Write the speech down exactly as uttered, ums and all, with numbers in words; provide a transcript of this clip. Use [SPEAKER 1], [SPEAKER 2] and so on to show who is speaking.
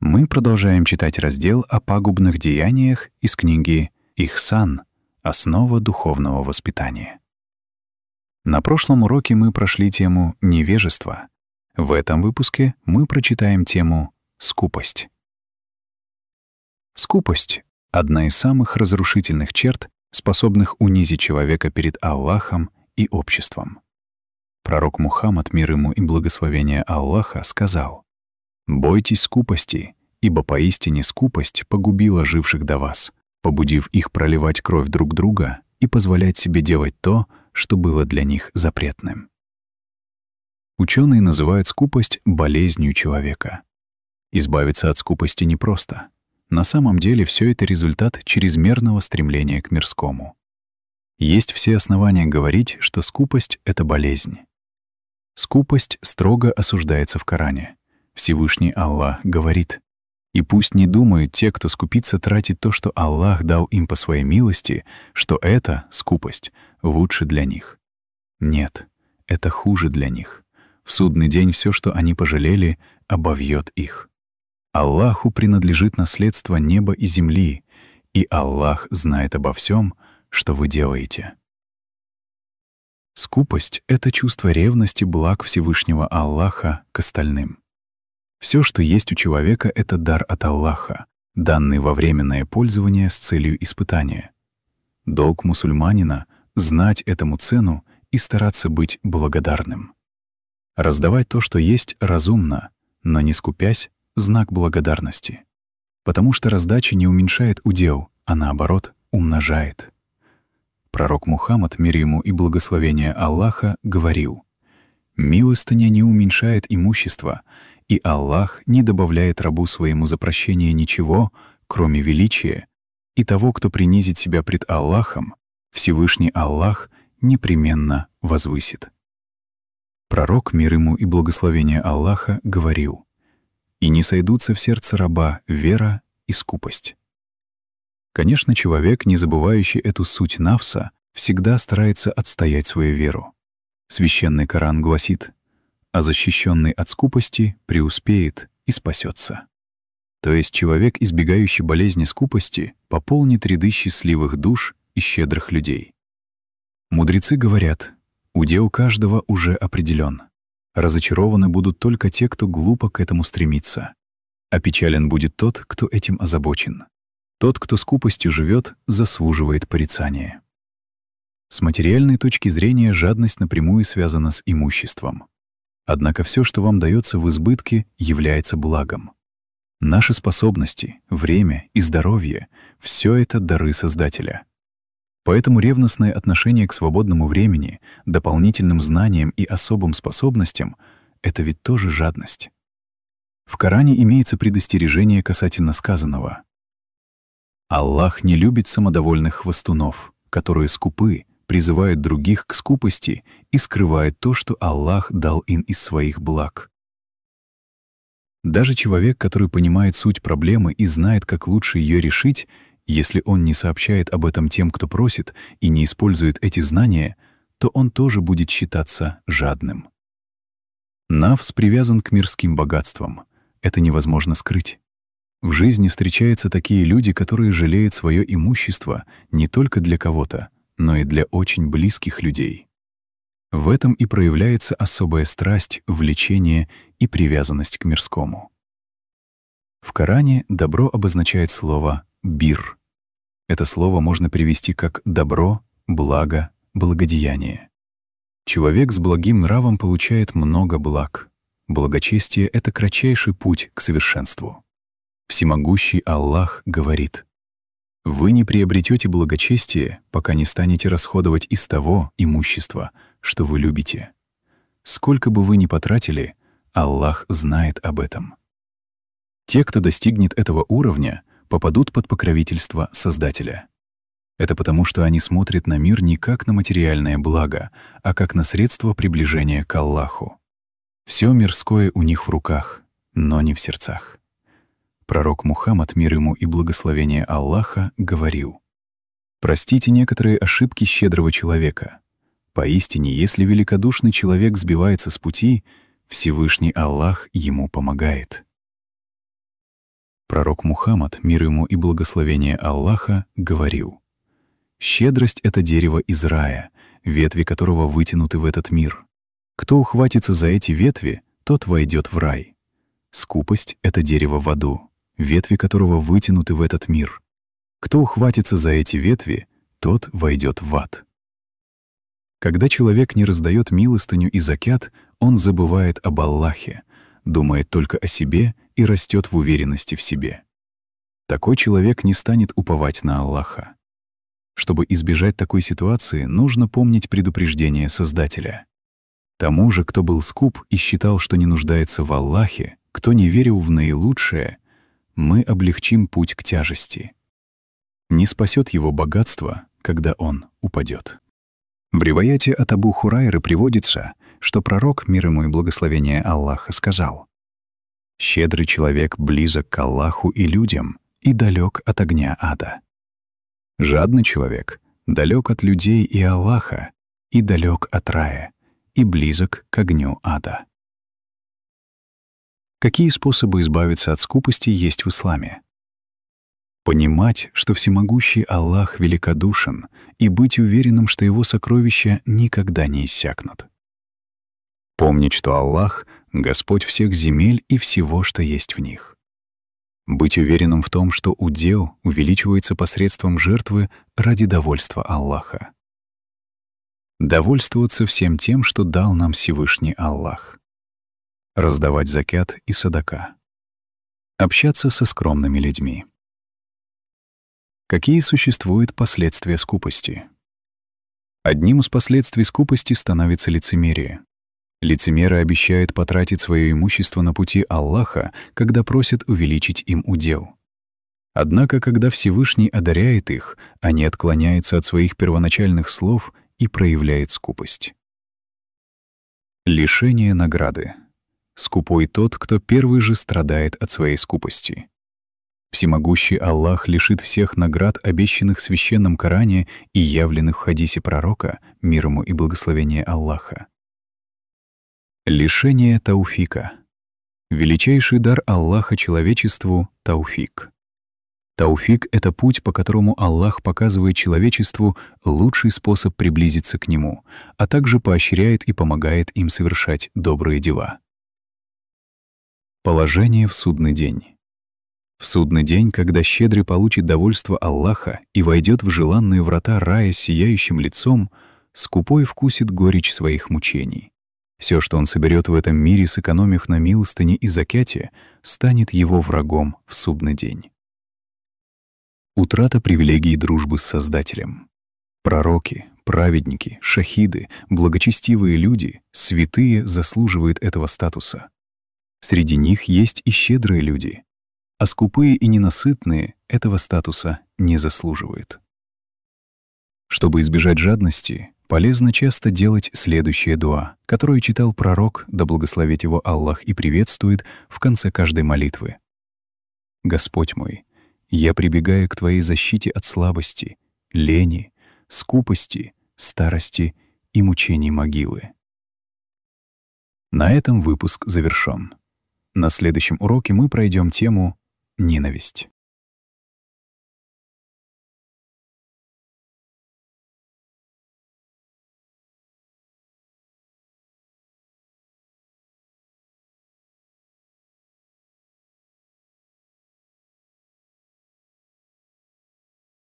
[SPEAKER 1] Мы продолжаем читать раздел о пагубных деяниях из книги «Ихсан. Основа духовного воспитания». На прошлом уроке мы прошли тему невежества. В этом выпуске мы прочитаем тему скупость. Скупость — одна из самых разрушительных черт, способных унизить человека перед Аллахом и обществом. Пророк Мухаммад, мир ему и благословение Аллаха, сказал: «Бойтесь скупости, ибо поистине скупость погубила живших до вас, побудив их проливать кровь друг друга и позволять себе делать то, что было для них запретным». Ученые называют скупость болезнью человека. Избавиться от скупости непросто. На самом деле все это результат чрезмерного стремления к мирскому. Есть все основания говорить, что скупость — это болезнь. Скупость строго осуждается в Коране. Всевышний Аллах говорит: «И пусть не думают те, кто скупится тратить то, что Аллах дал им по своей милости, что это, скупость, лучше для них. Нет, это хуже для них. В судный день все, что они пожалели, обовьет их. Аллаху принадлежит наследство неба и земли, и Аллах знает обо всем, что вы делаете». Скупость — это чувство ревности благ Всевышнего Аллаха к остальным. Все, что есть у человека, — это дар от Аллаха, данный во временное пользование с целью испытания. Долг мусульманина — знать этому цену и стараться быть благодарным. Раздавать то, что есть, разумно, но не скупясь — знак благодарности. Потому что раздача не уменьшает удел, а наоборот умножает. Пророк Мухаммад, мир ему и благословение Аллаха, говорил: «Милостыня не уменьшает имущество, и Аллах не добавляет рабу своему за прощение ничего, кроме величия, и того, кто принизит себя пред Аллахом, Всевышний Аллах непременно возвысит». Пророк, мир ему и благословение Аллаха, говорил: «И не сойдутся в сердце раба вера и скупость». Конечно, человек, не забывающий эту суть нафса, всегда старается отстоять свою веру. Священный Коран гласит: «А защищенный от скупости преуспеет и спасется». То есть человек, избегающий болезни скупости, пополнит ряды счастливых душ и щедрых людей. Мудрецы говорят: удел каждого уже определен. Разочарованы будут только те, кто глупо к этому стремится. Опечален будет тот, кто этим озабочен. Тот, кто скупостью живет, заслуживает порицания. С материальной точки зрения жадность напрямую связана с имуществом. Однако все, что вам дается в избытке, является благом. Наши способности, время и здоровье — все это дары Создателя. Поэтому ревностное отношение к свободному времени, дополнительным знаниям и особым способностям — это ведь тоже жадность. В Коране имеется предостережение касательно сказанного: «Аллах не любит самодовольных хвастунов, которые скупы, призывают других к скупости и скрывают то, что Аллах дал им из своих благ». Даже человек, который понимает суть проблемы и знает, как лучше ее решить, если он не сообщает об этом тем, кто просит, и не использует эти знания, то он тоже будет считаться жадным. Нафс привязан к мирским богатствам. Это невозможно скрыть. В жизни встречаются такие люди, которые жалеют свое имущество не только для кого-то, но и для очень близких людей. В этом и проявляется особая страсть, влечение и привязанность к мирскому. В Коране добро обозначает слово «бир». Это слово можно перевести как «добро», «благо», «благодеяние». Человек с благим нравом получает много благ. Благочестие — это кратчайший путь к совершенству. Всемогущий Аллах говорит: «Вы не приобретете благочестие, пока не станете расходовать из того имущества, что вы любите. Сколько бы вы ни потратили, Аллах знает об этом». Те, кто достигнет этого уровня, попадут под покровительство Создателя. Это потому, что они смотрят на мир не как на материальное благо, а как на средство приближения к Аллаху. Все мирское у них в руках, но не в сердцах. Пророк Мухаммад, мир ему и благословение Аллаха, говорил: «Простите некоторые ошибки щедрого человека. Поистине, если великодушный человек сбивается с пути, Всевышний Аллах ему помогает». Пророк Мухаммад, мир ему и благословение Аллаха, говорил: «Щедрость — это дерево из рая, ветви которого вытянуты в этот мир. Кто ухватится за эти ветви, тот войдет в рай. Скупость — это дерево в аду, ветви которого вытянуты в этот мир. Кто ухватится за эти ветви, тот войдет в ад». Когда человек не раздает милостыню и закят, он забывает об Аллахе, думает только о себе и растет в уверенности в себе. Такой человек не станет уповать на Аллаха. Чтобы избежать такой ситуации, нужно помнить предупреждение Создателя. Тому же, кто был скуп и считал, что не нуждается в Аллахе, кто не верил в наилучшее, мы облегчим путь к тяжести. Не спасет его богатство, когда он упадет. В риваяте от Абу Хурайры приводится, что пророк, мир ему и благословение Аллаха, сказал: «Щедрый человек близок к Аллаху и людям и далек от огня ада. Жадный человек далек от людей и Аллаха, и далек от рая, и близок к огню ада». Какие способы избавиться от скупости есть в исламе? Понимать, что всемогущий Аллах великодушен, и быть уверенным, что его сокровища никогда не иссякнут. Помнить, что Аллах — Господь всех земель и всего, что есть в них. Быть уверенным в том, что удел увеличивается посредством жертвы ради довольства Аллаха. Довольствоваться всем тем, что дал нам Всевышний Аллах. Раздавать закят и садака. Общаться со скромными людьми. Какие существуют последствия скупости? Одним из последствий скупости становится лицемерие. Лицемеры обещают потратить свое имущество на пути Аллаха, когда просят увеличить им удел. Однако, когда Всевышний одаряет их, они отклоняются от своих первоначальных слов и проявляют скупость. Лишение награды. Скупой тот, кто первый же страдает от своей скупости. Всемогущий Аллах лишит всех наград, обещанных в священном Коране и явленных в хадисе пророка, мир ему и благословение Аллаха. Лишение тауфика. Величайший дар Аллаха человечеству — тауфик. Тауфик — это путь, по которому Аллах показывает человечеству лучший способ приблизиться к Нему, а также поощряет и помогает им совершать добрые дела. Положение в судный день. В судный день, когда щедрый получит довольство Аллаха и войдет в желанные врата рая с сияющим лицом, скупой вкусит горечь своих мучений. Все, что он соберет в этом мире, сэкономив на милостыне и закяте, станет его врагом в судный день. Утрата привилегий дружбы с Создателем. Пророки, праведники, шахиды, благочестивые люди, святые заслуживают этого статуса. Среди них есть и щедрые люди, а скупые и ненасытные этого статуса не заслуживают. Чтобы избежать жадности, полезно часто делать следующее дуа, которое читал пророк, да благословит его Аллах и приветствует, в конце каждой молитвы. «Господь мой, я прибегаю к Твоей защите от слабости, лени, скупости, старости и мучений могилы». На этом выпуск завершён. На следующем уроке мы пройдем тему «Ненависть».